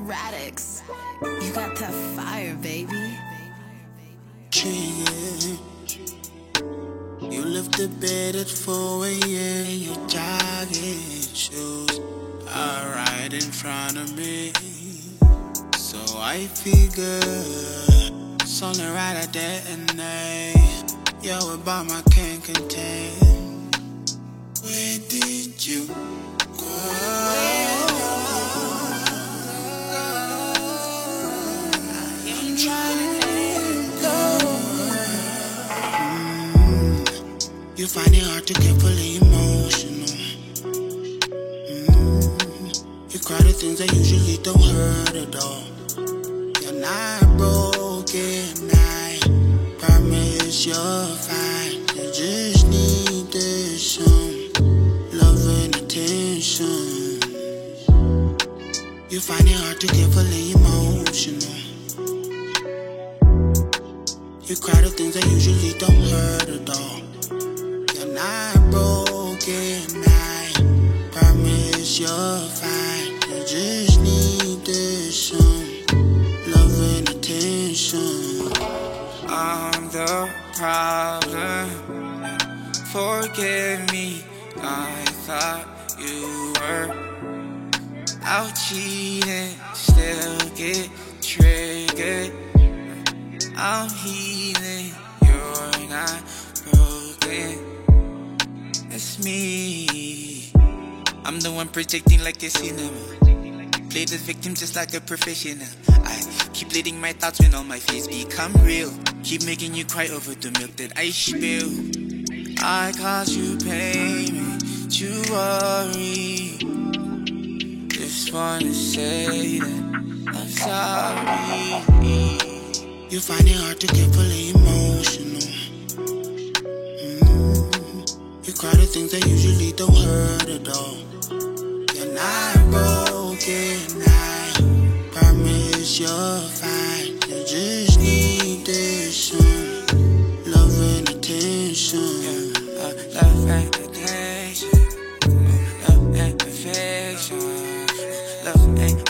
Radix. You got that fire, baby. Trigger. You lift the bed at 4 a.m. Your jogging shoes are right in front of me. So I figure it's only right I detonate. Yo, about my can't contain. Where did you go? I'm trying to let go. You find it hard to get fully emotional. You cry the things that usually don't hurt at all. You're not broken, I promise you're fine. You just need some love and attention. You find it hard to get fully emotional. You cry the things that usually don't hurt at all. You're not broken, I promise you're fine. You just need some love and attention. I'm the problem. Forgive me, I thought you were out cheating, still get triggered. I'm healing, you're not broken. It's me. I'm the one projecting like a cinema. Play the victim just like a professional. I keep letting my thoughts when all my fears become real. Keep making you cry over the milk that I spill. I caused you pain, made you worry. Just wanna say that I'm sorry. You find it hard to get fully emotional. You cry the things that usually don't hurt at all. You're not broken, I promise you're fine. You just need some love and attention. Love and attention, love and affection, love and